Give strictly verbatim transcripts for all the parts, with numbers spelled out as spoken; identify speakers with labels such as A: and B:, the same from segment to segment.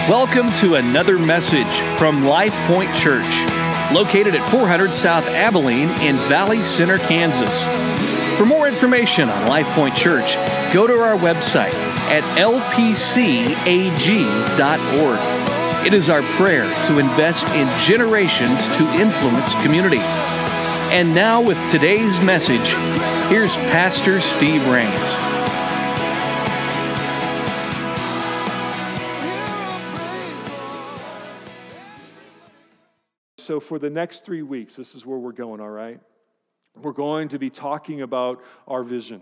A: Welcome to another message from Life Point Church, located at four hundred South Abilene in Valley Center, Kansas. For more information on Life Point Church, go to our website at l p c a g dot org. It is our prayer to invest in generations to influence community. And now with today's message, here's Pastor Steve Rains.
B: So for the next three weeks, this is where we're going, all right? We're going to be talking about our vision.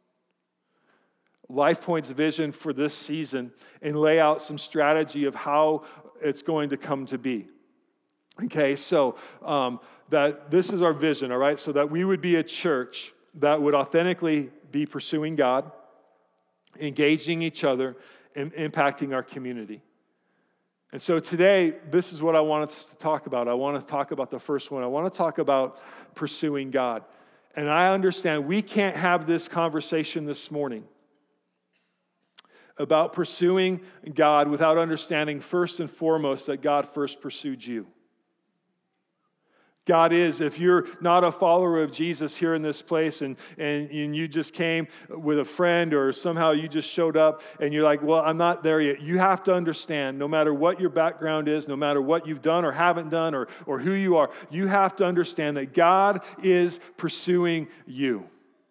B: Life Point's vision for this season, and lay out some strategy of how it's going to come to be. Okay, so um, that this is our vision, all right? So that we would be a church that would authentically be pursuing God, engaging each other, and impacting our community. And so today, this is what I want us to talk about. I want to talk about the first one. I want to talk about pursuing God. And I understand we can't have this conversation this morning about pursuing God without understanding first and foremost that God first pursued you. God is, if you're not a follower of Jesus here in this place and, and, and you just came with a friend or somehow you just showed up and you're like, well, I'm not there yet. You have to understand, no matter what your background is, no matter what you've done or haven't done or, or who you are, you have to understand that God is pursuing you.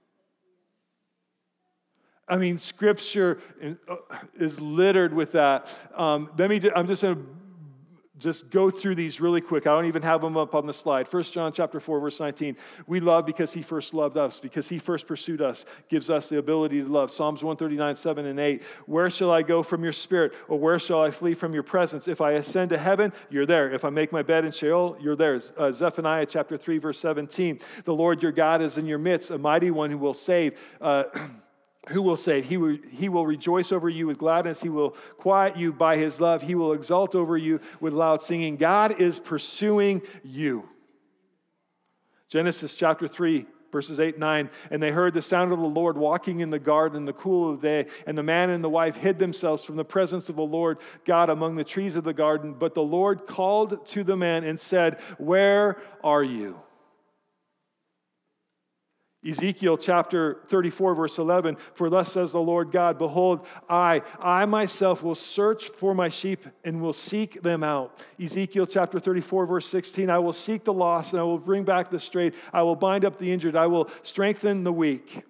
B: I mean, Scripture is littered with that. Um, let me. I'm just going to just go through these really quick. I don't even have them up on the slide. First John chapter four, verse nineteen. We love because He first loved us, because He first pursued us, gives us the ability to love. Psalms one thirty-nine, seven and eight. Where shall I go from your spirit? Or where shall I flee from your presence? If I ascend to heaven, you're there. If I make my bed in Sheol, you're there. Uh, Zephaniah chapter three, verse seventeen. The Lord your God is in your midst, a mighty one who will save. Uh, Who will save? He will, he will rejoice over you with gladness. He will quiet you by His love. He will exalt over you with loud singing. God is pursuing you. Genesis chapter three, verses eight and nine. And they heard the sound of the Lord walking in the garden in the cool of the day. And the man and the wife hid themselves from the presence of the Lord God among the trees of the garden. But the Lord called to the man and said, "Where are you?" Ezekiel chapter thirty-four, verse eleven, for thus says the Lord God, behold, I, I myself will search for my sheep and will seek them out. Ezekiel chapter thirty-four, verse sixteen, I will seek the lost and I will bring back the strayed. I will bind up the injured. I will strengthen the weak.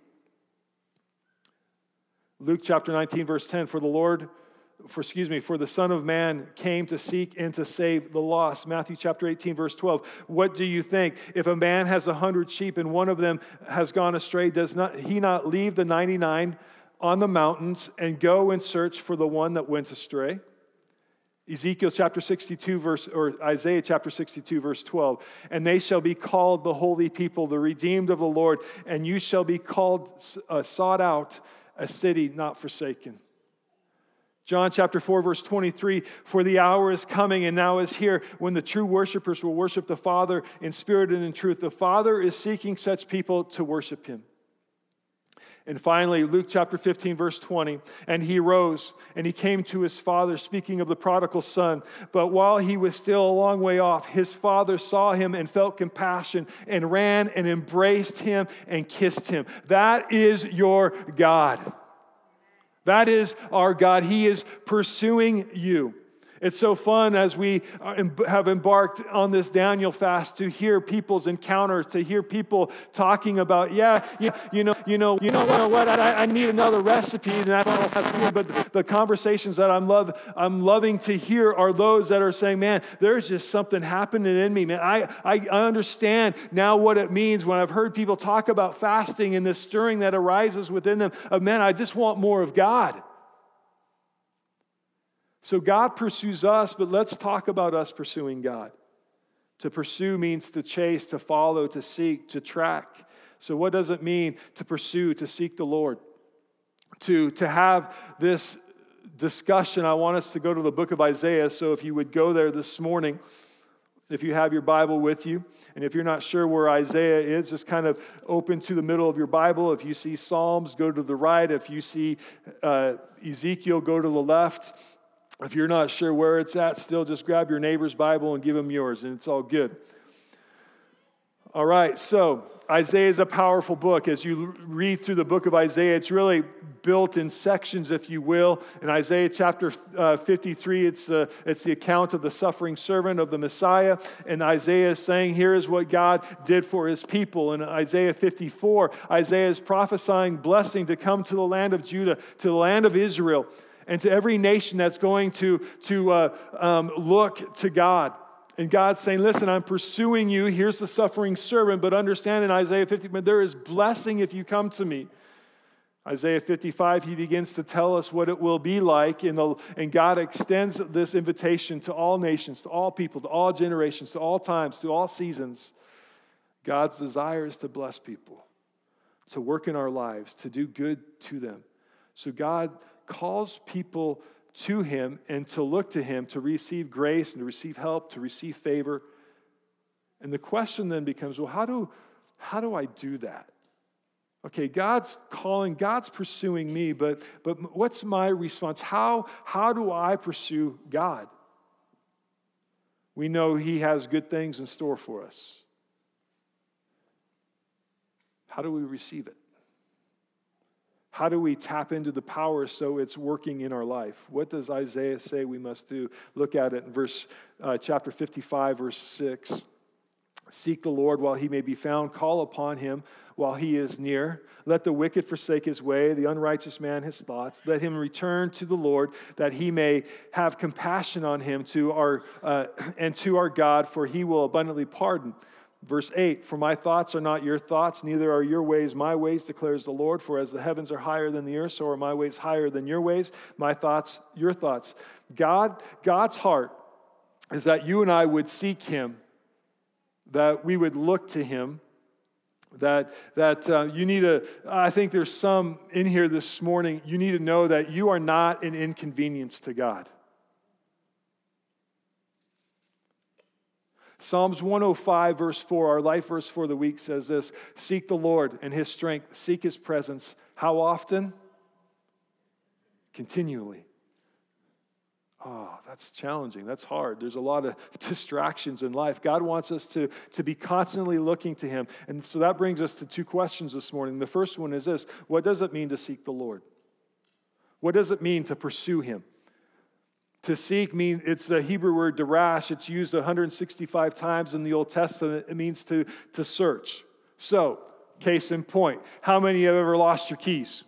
B: Luke chapter nineteen, verse ten, for the Lord For, excuse me, for the Son of Man came to seek and to save the lost. Matthew chapter eighteen, verse twelve. What do you think? If a man has a hundred sheep and one of them has gone astray, does not he not leave the ninety-nine on the mountains and go and search for the one that went astray? Ezekiel chapter sixty-two, verse, or Isaiah chapter sixty-two, verse twelve. And they shall be called the holy people, the redeemed of the Lord, and you shall be called, uh, sought out, a city not forsaken. John chapter four, verse twenty-three, for the hour is coming and now is here when the true worshipers will worship the Father in spirit and in truth. The Father is seeking such people to worship Him. And finally, Luke chapter fifteen, verse twenty, and he rose and he came to his father, speaking of the prodigal son. But while he was still a long way off, his father saw him and felt compassion and ran and embraced him and kissed him. That is your God. That is our God. He is pursuing you. It's so fun as we have embarked on this Daniel fast to hear people's encounters, to hear people talking about, yeah, yeah you know, you know, you know, you know what? I, I need another recipe, and that's, that's good. But the, the conversations that I'm love, I'm loving to hear are those that are saying, man, there's just something happening in me, man. I, I, I understand now what it means when I've heard people talk about fasting and this stirring that arises within them of, man, I just want more of God. So God pursues us, but let's talk about us pursuing God. To pursue means to chase, to follow, to seek, to track. So what does it mean to pursue, to seek the Lord? To, to have this discussion, I want us to go to the book of Isaiah. So if you would go there this morning, if you have your Bible with you, and if you're not sure where Isaiah is, just kind of open to the middle of your Bible. If you see Psalms, go to the right. If you see uh, Ezekiel, go to the left. If you're not sure where it's at, still just grab your neighbor's Bible and give them yours, and it's all good. All right, so Isaiah is a powerful book. As you read through the book of Isaiah, it's really built in sections, if you will. In Isaiah chapter uh, fifty-three, it's, uh, it's the account of the suffering servant of the Messiah. And Isaiah is saying, here is what God did for his people. In Isaiah fifty-four, Isaiah is prophesying blessing to come to the land of Judah, to the land of Israel, and to every nation that's going to, to uh, um, look to God. And God's saying, listen, I'm pursuing you. Here's the suffering servant. But understand in Isaiah fifty, there is blessing if you come to me. Isaiah fifty-five, he begins to tell us what it will be like. In the, and God extends this invitation to all nations, to all people, to all generations, to all times, to all seasons. God's desire is to bless people, to work in our lives, to do good to them. So God calls people to him and to look to him to receive grace and to receive help, to receive favor. And the question then becomes, well, how do, how do I do that? Okay, God's calling, God's pursuing me, but, but what's my response? How, how do I pursue God? We know he has good things in store for us. How do we receive it? How do we tap into the power so it's working in our life? What does Isaiah say we must do? Look at it in verse uh, chapter fifty-five, verse six. Seek the Lord while he may be found. Call upon him while he is near. Let the wicked forsake his way, the unrighteous man his thoughts. Let him return to the Lord, that he may have compassion on him to our uh, and to our God, for he will abundantly pardon. Verse eight, for my thoughts are not your thoughts, neither are your ways my ways, declares the Lord. For as the heavens are higher than the earth, so are my ways higher than your ways, my thoughts, your thoughts. God, God's heart is that you and I would seek him, that we would look to him, that, that uh, you need to, I think there's some in here this morning, you need to know that you are not an inconvenience to God. Psalms one oh five, verse four, our life verse for the week says this: seek the Lord and his strength, seek his presence. How often? Continually. Oh, that's challenging. That's hard. There's a lot of distractions in life. God wants us to, to be constantly looking to him. And so that brings us to two questions this morning. The first one is this: what does it mean to seek the Lord? What does it mean to pursue him? To seek means, it's the Hebrew word darash. It's used one hundred sixty-five times in the Old Testament. It means to, to search. So, case in point, how many have ever lost your keys?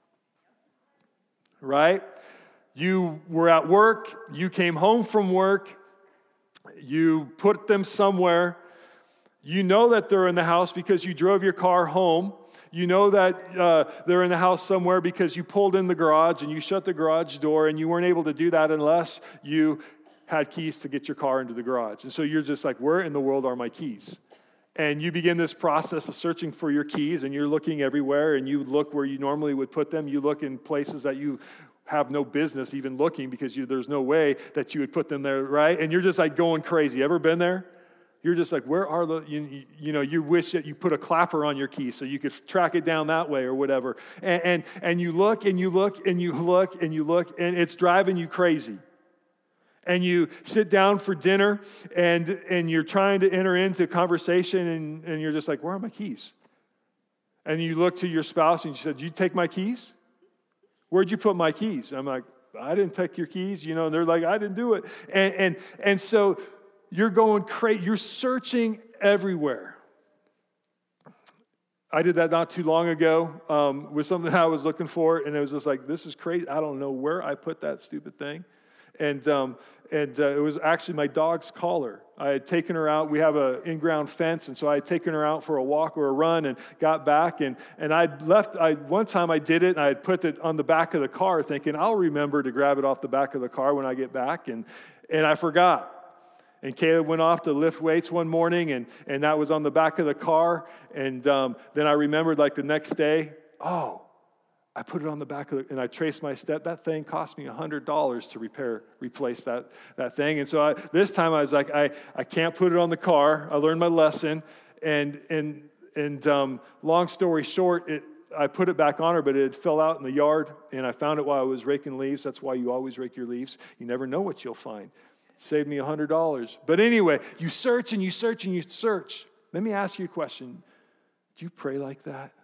B: Right? You were at work, you came home from work, you put them somewhere. You know that they're in the house because you drove your car home. You know that uh, they're in the house somewhere because you pulled in the garage and you shut the garage door, and you weren't able to do that unless you had keys to get your car into the garage. And so you're just like, where in the world are my keys? And you begin this process of searching for your keys, and you're looking everywhere, and you look where you normally would put them. You look in places that you have no business even looking because you, there's no way that you would put them there, right? And you're just like going crazy. Ever been there? You're just like, where are the, you, you know, you wish that you put a clapper on your key so you could track it down that way or whatever. And, and, and you look and you look and you look and you look, and it's driving you crazy. And you sit down for dinner and, and you're trying to enter into conversation, and, and you're just like, where are my keys? And you look to your spouse and you said, did you take my keys? Where'd you put my keys? I'm like, I didn't take your keys. You know, and they're like, I didn't do it. And, and, and so you're going crazy. You're searching everywhere. I did that not too long ago um, with something I was looking for, and it was just like, this is crazy. I don't know where I put that stupid thing. And um, and uh, it was actually my dog's collar. I had taken her out. We have an in-ground fence, and so I had taken her out for a walk or a run and got back. And, and I'd left, I one time I did it, and I had put it on the back of the car thinking, I'll remember to grab it off the back of the car when I get back. And, and I forgot. And Caleb went off to lift weights one morning, and, and that was on the back of the car. And um, then I remembered like the next day, oh, I put it on the back of the, and I traced my step. That thing cost me one hundred dollars to repair, replace that, that thing. And so I, this time I was like, I, I can't put it on the car. I learned my lesson. And and and um, long story short, it I put it back on her, but it fell out in the yard, and I found it while I was raking leaves. That's why you always rake your leaves. You never know what you'll find. It saved me one hundred dollars. But anyway, you search and you search and you search. Let me ask you a question. Do you pray like that?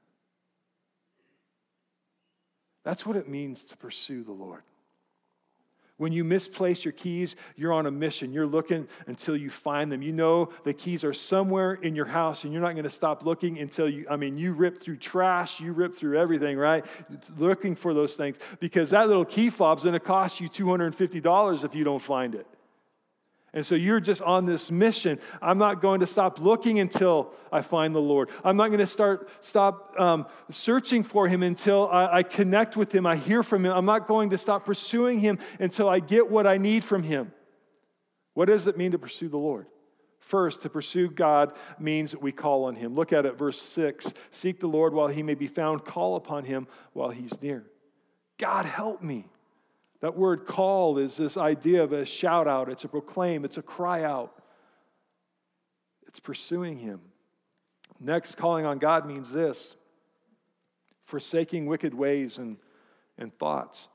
B: That's what it means to pursue the Lord. When you misplace your keys, you're on a mission. You're looking until you find them. You know the keys are somewhere in your house, and you're not going to stop looking until you, I mean, you rip through trash, you rip through everything, right? Looking for those things, because that little key fob's going to cost you two hundred fifty dollars if you don't find it. And so you're just on this mission. I'm not going to stop looking until I find the Lord. I'm not going to start stop um, searching for Him until I, I connect with Him, I hear from Him. I'm not going to stop pursuing Him until I get what I need from Him. What does it mean to pursue the Lord? First, to pursue God means we call on Him. Look at it, verse six. Seek the Lord while He may be found. Call upon Him while He's near. God, help me. That word call is this idea of a shout out. It's a proclaim. It's a cry out. It's pursuing Him. Next, calling on God means this: forsaking wicked ways and, and thoughts.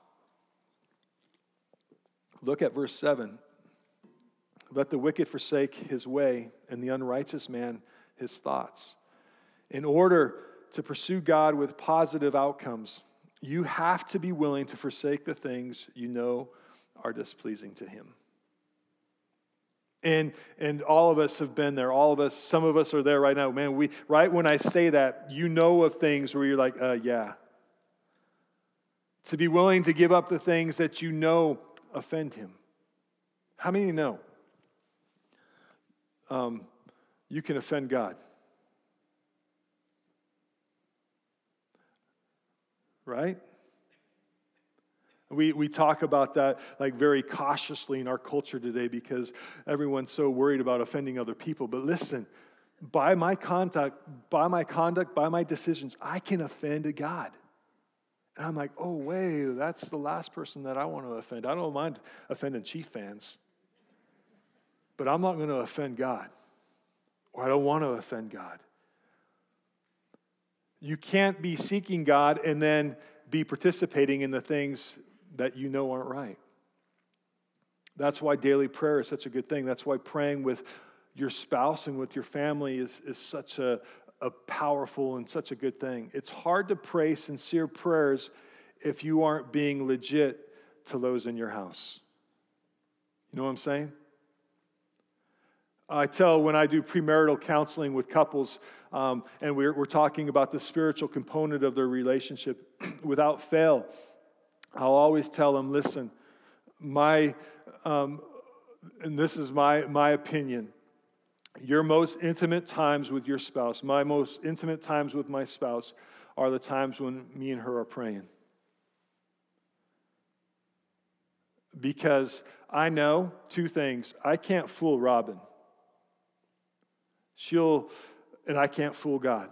B: Look at verse seven. Let the wicked forsake his way, and the unrighteous man his thoughts. In order to pursue God with positive outcomes, you have to be willing to forsake the things you know are displeasing to Him. And and all of us have been there. All of us, some of us are there right now. Man, we right when I say that, you know of things where you're like, uh, yeah. To be willing to give up the things that you know offend Him. How many know? Um, you can offend God. Right? We we talk about that like very cautiously in our culture today because everyone's so worried about offending other people. But listen, by my conduct, by my conduct, by my decisions, I can offend God. And I'm like, oh, wait, that's the last person that I want to offend. I don't mind offending Chief fans, but I'm not going to offend God, or I don't want to offend God. You can't be seeking God and then be participating in the things that you know aren't right. That's why daily prayer is such a good thing. That's why praying with your spouse and with your family is, is such a, a powerful and such a good thing. It's hard to pray sincere prayers if you aren't being legit to those in your house. You know what I'm saying? I tell when I do premarital counseling with couples, um, and we're, we're talking about the spiritual component of their relationship, without fail, I'll always tell them, listen, my, um, and this is my, my opinion, your most intimate times with your spouse, my most intimate times with my spouse are the times when me and her are praying. Because I know two things. I can't fool Robin. She'll, and I can't fool God.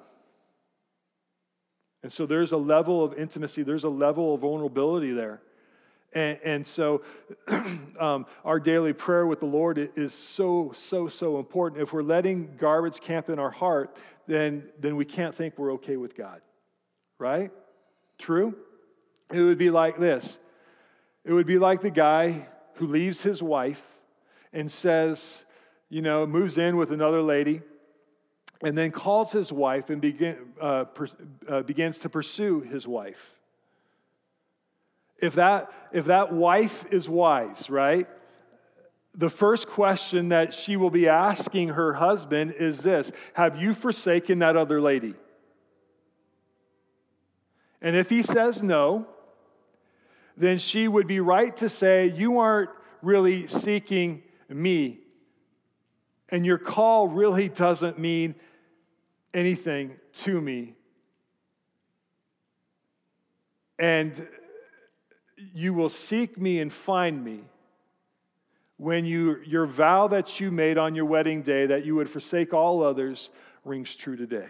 B: And so there's a level of intimacy, there's a level of vulnerability there. And, and so um, our daily prayer with the Lord is so, so, so important. If we're letting garbage camp in our heart, then, then we can't think we're okay with God. Right? True? It would be like this. It would be like the guy who leaves his wife and says, you know, moves in with another lady, and then calls his wife and begin, uh, per, uh, begins to pursue his wife. If that, if that wife is wise, right, the first question that she will be asking her husband is this: have you forsaken that other lady? And if he says no, then she would be right to say, you aren't really seeking me. And your call really doesn't mean anything to me. And you will seek me and find me when you, your vow that you made on your wedding day that you would forsake all others rings true today.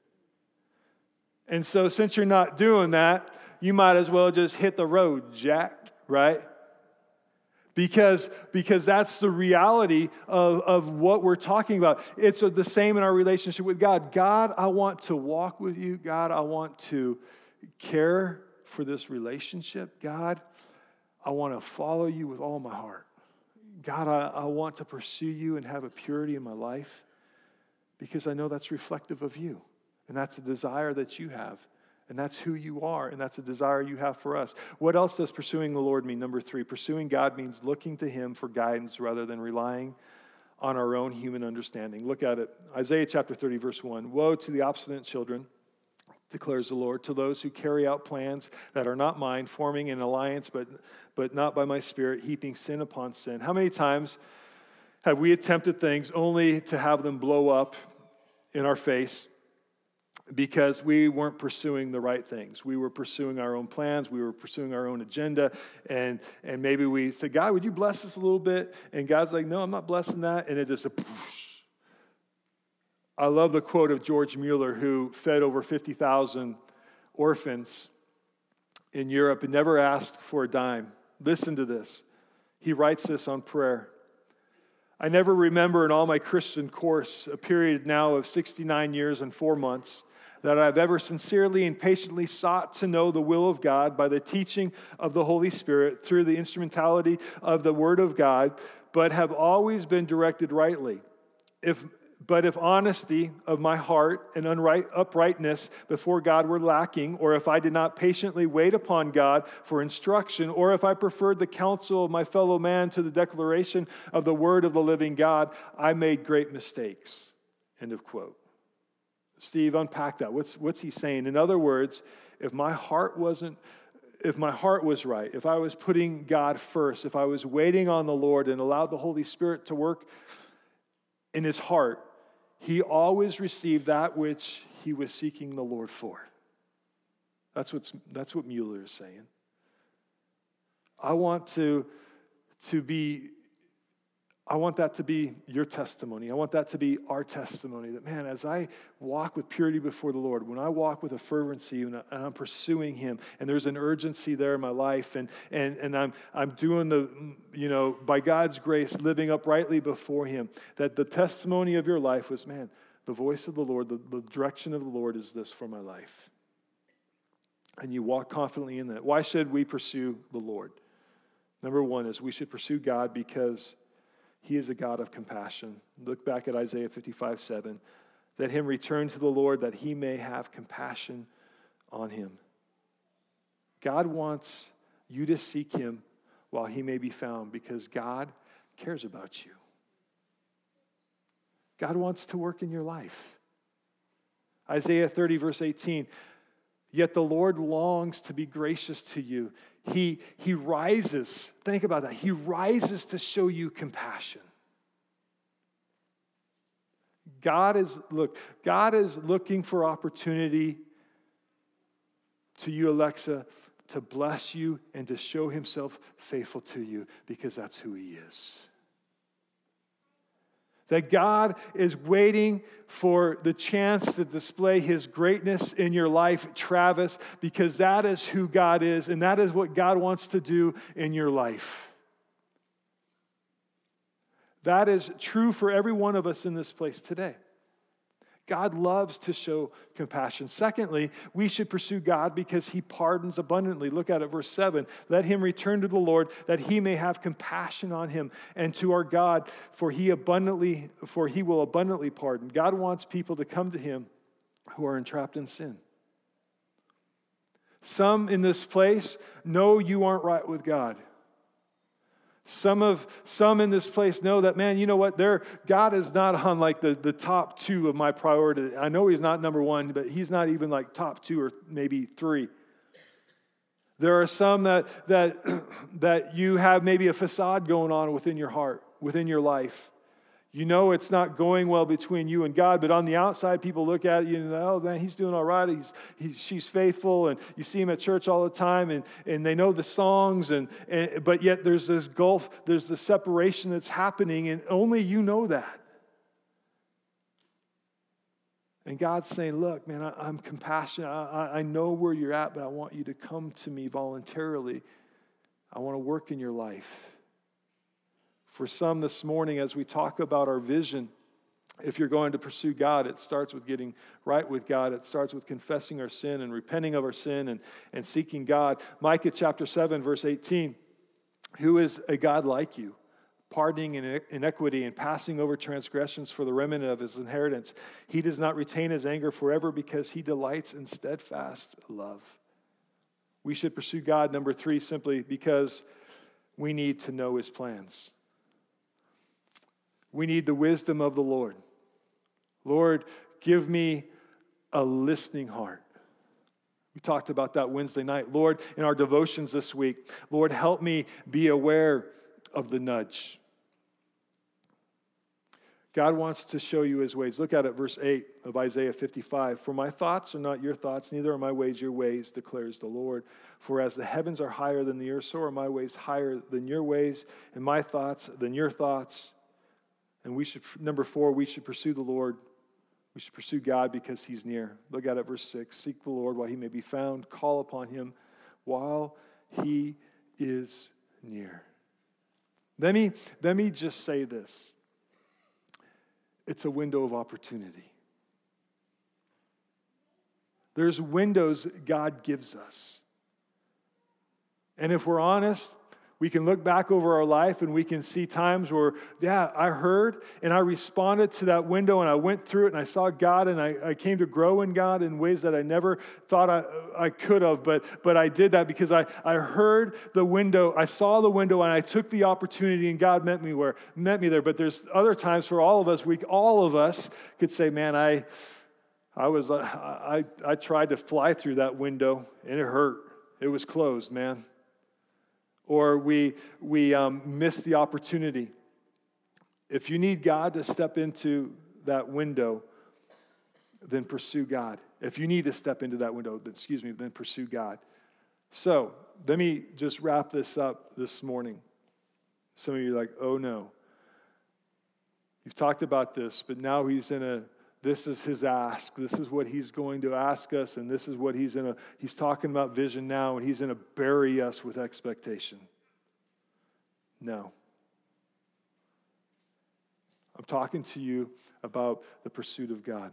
B: And so since you're not doing that, you might as well just hit the road, Jack, right? Because, because that's the reality of, of what we're talking about. It's the same in our relationship with God. God, I want to walk with you. God, I want to care for this relationship. God, I want to follow you with all my heart. God, I, I want to pursue you and have a purity in my life because I know that's reflective of you. And that's a desire that you have. And that's who you are, and that's a desire you have for us. What else does pursuing the Lord mean? Number three, pursuing God means looking to him for guidance rather than relying on our own human understanding. Look at it. Isaiah chapter thirty, verse one. Woe to the obstinate children, declares the Lord, to those who carry out plans that are not mine, forming an alliance, but, but not by my spirit, heaping sin upon sin. How many times have we attempted things only to have them blow up in our face? Because we weren't pursuing the right things. We were pursuing our own plans. We were pursuing our own agenda. And, and maybe we said, God, would you bless us a little bit? And God's like, no, I'm not blessing that. And it just, a poosh. I love the quote of George Mueller, who fed over fifty thousand orphans in Europe and never asked for a dime. Listen to this. He writes this on prayer. I never remember in all my Christian course, a period now of sixty-nine years and four months, that I've ever sincerely and patiently sought to know the will of God by the teaching of the Holy Spirit through the instrumentality of the Word of God, but have always been directed rightly. If But if honesty of my heart and unright, uprightness before God were lacking, or if I did not patiently wait upon God for instruction, or if I preferred the counsel of my fellow man to the declaration of the word of the living God, I made great mistakes. End of quote. Steve, unpack that. What's, what's he saying? In other words, if my heart wasn't If my heart was right, if I was putting God first, if I was waiting on the Lord and allowed the Holy Spirit to work in his heart, he always received that which he was seeking the Lord for. That's what's, that's what Mueller is saying. I want to, to be, I want that to be your testimony. I want that to be our testimony. That, man, as I walk with purity before the Lord, when I walk with a fervency and I'm pursuing him, and there's an urgency there in my life, and and and I'm I'm doing the, you know, by God's grace, living uprightly before him, that the testimony of your life was, man, the voice of the Lord, the, the direction of the Lord is this for my life. And you walk confidently in that. Why should we pursue the Lord? Number one is we should pursue God because he is a God of compassion. Look back at Isaiah fifty-five seven. Let him return to the Lord that he may have compassion on him. God wants you to seek him while he may be found because God cares about you. God wants to work in your life. Isaiah thirty verse eighteen. Yet the Lord longs to be gracious to you. He, he rises, think about that. He rises to show you compassion. God is, look, God is looking for opportunity to you, Alexa, to bless you and to show himself faithful to you because that's who he is. That God is waiting for the chance to display his greatness in your life, Travis, because that is who God is, and that is what God wants to do in your life. That is true for every one of us in this place today. God loves to show compassion. Secondly, we should pursue God because he pardons abundantly. Look at it, verse seven. Let him return to the Lord that he may have compassion on him, and to our God, for he abundantly, for he will abundantly pardon. God wants people to come to him who are entrapped in sin. Some in this place know you aren't right with God. Some of some in this place know that, man, you know what? They're, God is not on like the, the top two of my priority. I know he's not number one, but he's not even like top two or maybe three. There are some that that that you have maybe a facade going on within your heart, within your life. You know it's not going well between you and God, but on the outside, people look at you and oh, man, he's doing all right. He's, he's, she's faithful, and you see him at church all the time, and, and they know the songs, and, and but yet there's this gulf, there's the separation that's happening, and only you know that. And God's saying, look, man, I, I'm compassionate. I, I know where you're at, but I want you to come to me voluntarily. I want to work in your life. For some this morning, as we talk about our vision, if you're going to pursue God, it starts with getting right with God. It starts with confessing our sin and repenting of our sin and, and seeking God. Micah chapter seven, verse eighteen, who is a God like you, pardoning iniquity and passing over transgressions for the remnant of his inheritance? He does not retain his anger forever because he delights in steadfast love. We should pursue God, number three, simply because we need to know his plans. We need the wisdom of the Lord. Lord, give me a listening heart. We talked about that Wednesday night. Lord, in our devotions this week, Lord, help me be aware of the nudge. God wants to show you his ways. Look at it, verse eight of Isaiah fifty-five. For my thoughts are not your thoughts, neither are my ways your ways, declares the Lord. For as the heavens are higher than the earth, so are my ways higher than your ways, and my thoughts than your thoughts. And we should, number four, we should pursue the Lord. We should pursue God because he's near. Look at it, verse six. Seek the Lord while he may be found. Call upon him while he is near. Let me, let me just say this. It's a window of opportunity. There's windows God gives us. And if we're honest, we can look back over our life and we can see times where, yeah, I heard and I responded to that window and I went through it and I saw God and I, I came to grow in God in ways that I never thought I, I could have, but, but I did that because I, I heard the window, I saw the window and I took the opportunity and God met me where met me there. But there's other times for all of us, we all of us could say, man, I I was I I tried to fly through that window and it hurt. It was closed, man. Or we we um, miss the opportunity. If you need God to step into that window, then pursue God. If you need to step into that window, then, excuse me, then pursue God. So let me just wrap this up this morning. Some of you are like, oh no. You've talked about this, but now he's in a, this is his ask. This is what he's going to ask us, and this is what he's in a, he's talking about vision now, and he's going to bury us with expectation. No. I'm talking to you about the pursuit of God.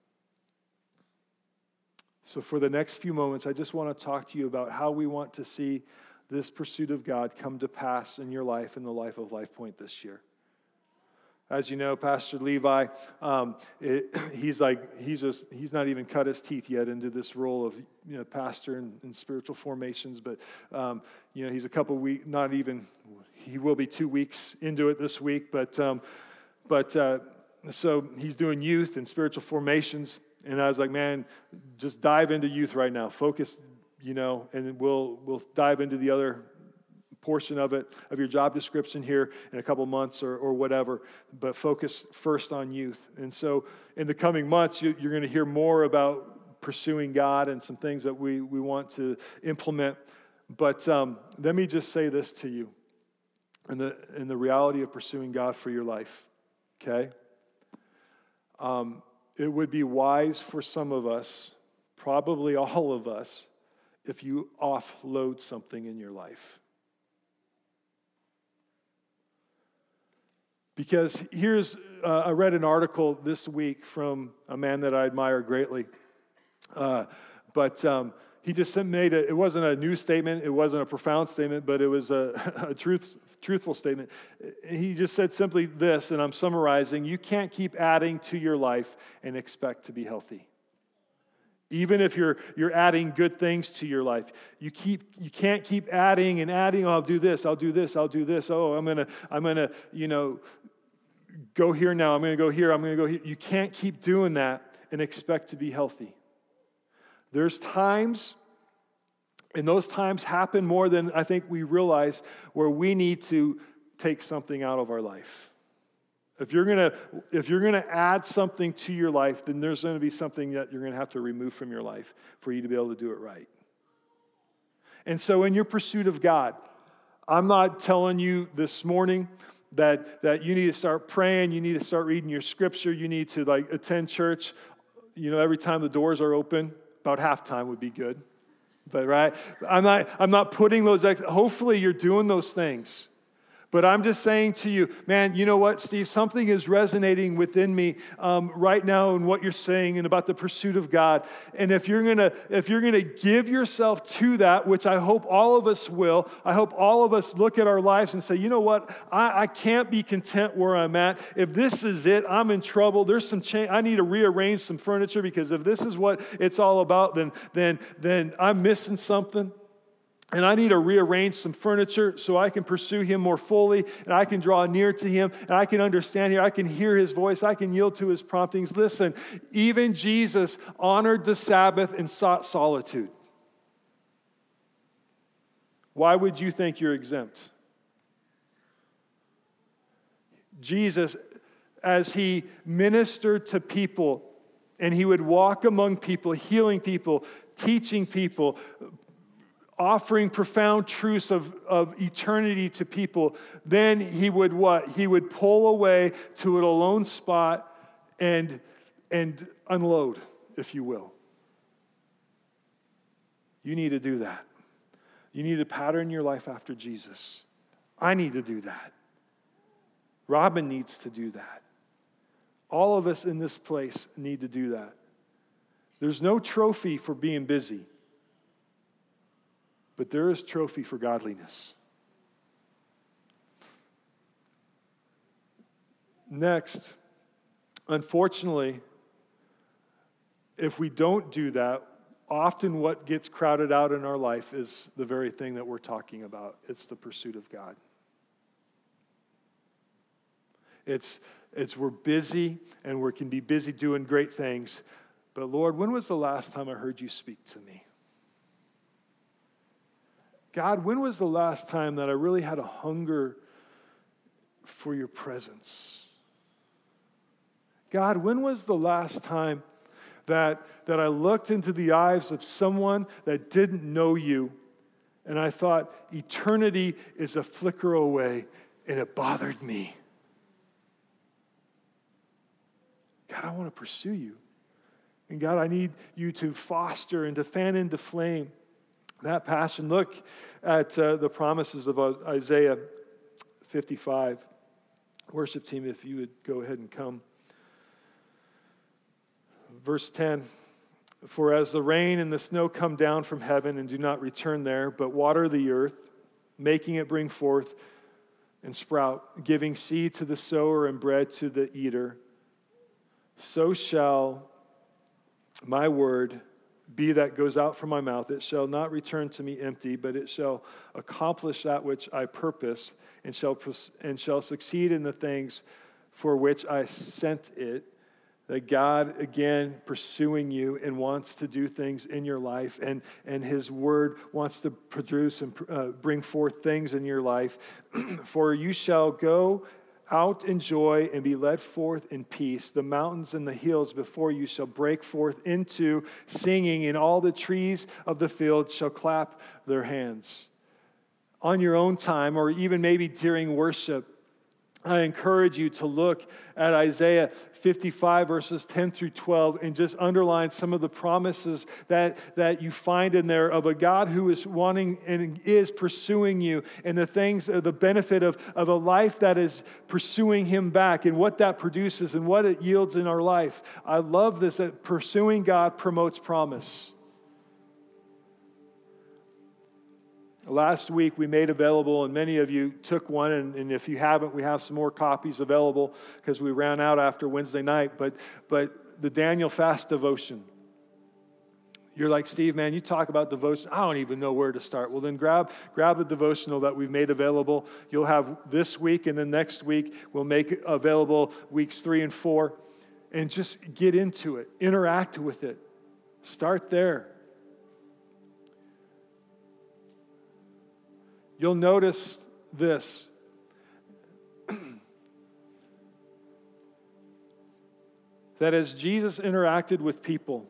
B: So for the next few moments, I just want to talk to you about how we want to see this pursuit of God come to pass in your life and the life of Life Point this year. As you know, Pastor Levi, um, it, he's like he's just he's not even cut his teeth yet into this role of you know pastor and, and spiritual formations. But um, you know he's a couple weeks, not even he will be two weeks into it this week. But um, but uh, so he's doing youth and spiritual formations, and I was like, man, just dive into youth right now. Focus, you know, and we'll we'll dive into the other portion of it, of your job description here in a couple months or, or whatever, but focus first on youth. And so in the coming months, you, you're going to hear more about pursuing God and some things that we, we want to implement. But um, let me just say this to you in the, in the reality of pursuing God for your life, okay? Um, it would be wise for some of us, probably all of us, if you offload something in your life. Because here's, uh, I read an article this week from a man that I admire greatly. Uh, but um, he just made a, it wasn't a new statement, it wasn't a profound statement, but it was a, a truth, truthful statement. He just said simply this, and I'm summarizing: you can't keep adding to your life and expect to be healthy. Even if you're you're adding good things to your life, you keep you can't keep adding and adding. Oh, I'll do this. I'll do this. I'll do this. Oh, I'm gonna I'm gonna you know go here now. I'm gonna go here. I'm gonna go here. You can't keep doing that and expect to be healthy. There's times, and those times happen more than I think we realize, where we need to take something out of our life. If you're gonna, if you're gonna add something to your life, then there's gonna be something that you're gonna have to remove from your life for you to be able to do it right. And so in your pursuit of God, I'm not telling you this morning that, that you need to start praying, you need to start reading your scripture, you need to like attend church, you know, every time the doors are open. About halftime would be good. But right, I'm not, I'm not putting those, hopefully you're doing those things. But I'm just saying to you, man, you know what, Steve? Something is resonating within me um, right now in what you're saying and about the pursuit of God. And if you're gonna, if you're gonna give yourself to that, which I hope all of us will, I hope all of us look at our lives and say, you know what? I, I can't be content where I'm at. If this is it, I'm in trouble. There's some change. I need to rearrange some furniture because if this is what it's all about, then then then I'm missing something. And I need to rearrange some furniture so I can pursue him more fully, and I can draw near to him, and I can understand him. I can hear his voice. I can yield to his promptings. Listen, even Jesus honored the Sabbath and sought solitude. Why would you think you're exempt? Jesus, as he ministered to people, and he would walk among people, healing people, teaching people, offering profound truths of, of eternity to people, then he would what? He would pull away to an alone spot and, and unload, if you will. You need to do that. You need to pattern your life after Jesus. I need to do that. Robin needs to do that. All of us in this place need to do that. There's no trophy for being busy. But there is trophy for godliness. Next, unfortunately, if we don't do that, often what gets crowded out in our life is the very thing that we're talking about. It's the pursuit of God. It's, it's we're busy and we can be busy doing great things. But Lord, when was the last time I heard you speak to me? God, when was the last time that I really had a hunger for your presence? God, when was the last time that, that I looked into the eyes of someone that didn't know you and I thought eternity is a flicker away and it bothered me? God, I want to pursue you. And God, I need you to foster and to fan into flame that passion. Look at uh, the promises of Isaiah fifty-five. Worship team, if you would go ahead and come. Verse ten, for as the rain and the snow come down from heaven and do not return there, but water the earth, making it bring forth and sprout, giving seed to the sower and bread to the eater, so shall my word be that goes out from my mouth. It shall not return to me empty, but it shall accomplish that which I purpose, and shall and shall succeed in the things for which I sent it. That God, again, pursuing you and wants to do things in your life, and, and his word wants to produce and uh, bring forth things in your life. For you shall go out in joy and be led forth in peace. The mountains and the hills before you shall break forth into singing, and all the trees of the field shall clap their hands. On your own time, or even maybe during worship, I encourage you to look at Isaiah fifty-five, verses ten through twelve, and just underline some of the promises that, that you find in there of a God who is wanting and is pursuing you, and the things, the benefit of, of a life that is pursuing him back, and what that produces and what it yields in our life. I love this, that pursuing God promotes promise. Last week we made available, and many of you took one, and, and if you haven't, we have some more copies available because we ran out after Wednesday night, but, but the Daniel Fast Devotion. You're like, Steve, man, you talk about devotion. I don't even know where to start. Well, then grab, grab the devotional that we've made available. You'll have this week, and then next week we'll make available weeks three and four, and just get into it. Interact with it. Start there. You'll notice this. That as Jesus interacted with people,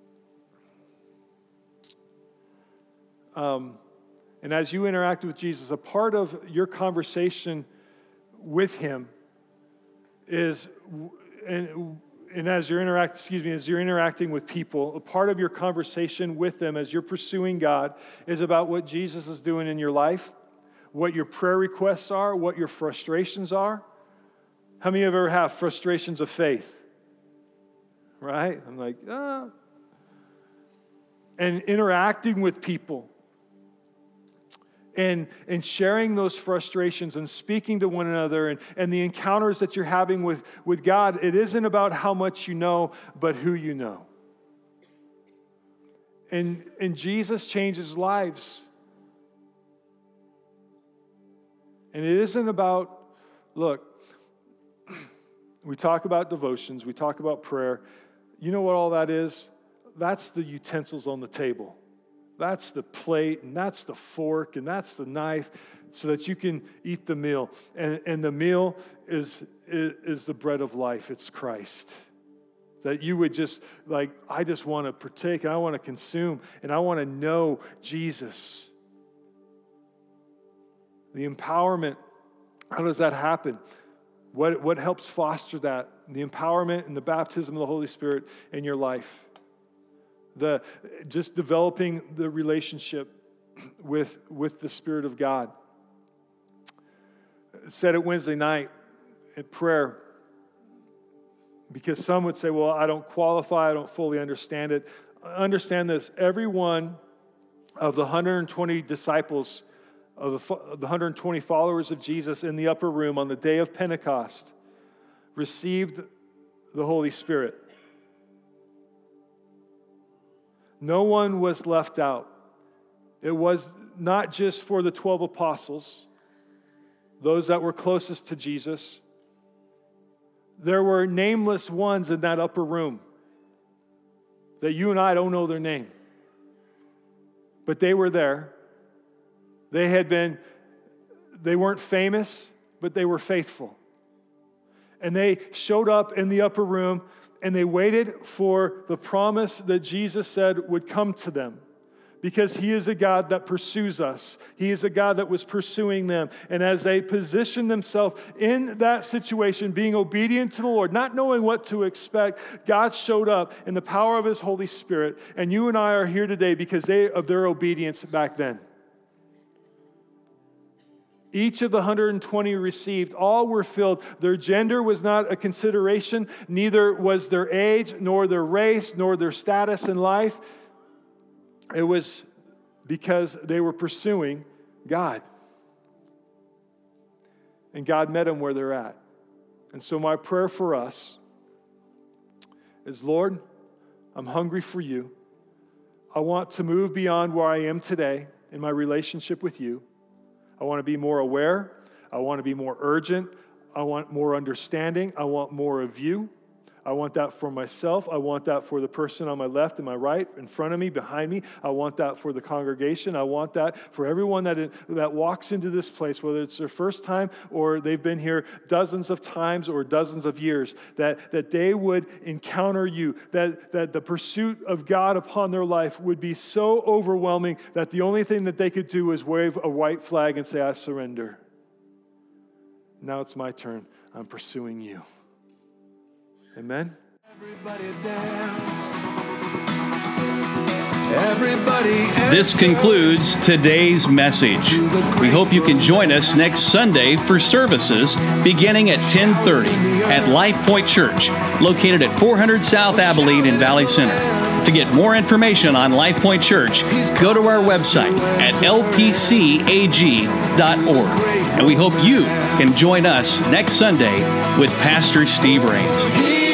B: um, and as you interact with Jesus, a part of your conversation with him is, and, and as you're interact, excuse me, as you're interacting with people, a part of your conversation with them as you're pursuing God is about what Jesus is doing in your life, what your prayer requests are, what your frustrations are. How many of you ever have frustrations of faith? Right? I'm like, ah. And interacting with people and, and sharing those frustrations and speaking to one another and, and the encounters that you're having with, with God, it isn't about how much you know, but who you know. And, and Jesus changes lives. And it isn't about, look, we talk about devotions, we talk about prayer. You know what all that is? That's the utensils on the table. That's the plate, and that's the fork, and that's the knife, so that you can eat the meal. And, and the meal is, is, is the bread of life. It's Christ. That you would just, like, I just want to partake, and I want to consume, and I want to know Jesus. The empowerment, how does that happen? What, what helps foster that? The empowerment and the baptism of the Holy Spirit in your life. The just developing the relationship with, with the Spirit of God. I said it Wednesday night at prayer, because some would say, well, I don't qualify, I don't fully understand it. Understand this, every one of the one hundred twenty disciples, of the one hundred twenty followers of Jesus in the upper room on the day of Pentecost received the Holy Spirit. No one was left out. It was not just for the twelve apostles, those that were closest to Jesus. There were nameless ones in that upper room that you and I don't know their name. But they were there. They had been, they weren't famous, but they were faithful. And they showed up in the upper room, and they waited for the promise that Jesus said would come to them. Because he is a God that pursues us. He is a God that was pursuing them. And as they positioned themselves in that situation, being obedient to the Lord, not knowing what to expect, God showed up in the power of his Holy Spirit. And you and I are here today because they, of their obedience back then. Each of the one hundred twenty received, all were filled. Their gender was not a consideration, neither was their age, nor their race, nor their status in life. It was because they were pursuing God. And God met them where they're at. And so my prayer for us is, Lord, I'm hungry for you. I want to move beyond where I am today in my relationship with you. I want to be more aware. I want to be more urgent. I want more understanding. I want more of you. I want that for myself. I want that for the person on my left and my right, in front of me, behind me. I want that for the congregation. I want that for everyone that, that walks into this place, whether it's their first time or they've been here dozens of times or dozens of years, that, that they would encounter you, that, that the pursuit of God upon their life would be so overwhelming that the only thing that they could do is wave a white flag and say, I surrender. Now it's my turn. I'm pursuing you. Amen. Everybody dance.
A: Everybody this concludes today's message. We hope you can join us next Sunday for services beginning at ten thirty at Life Point Church, located at four hundred South Abilene in Valley Center. To get more information on Life Point Church, go to our website at L P C A G dot org. And we hope you can join us next Sunday with Pastor Steve Rains.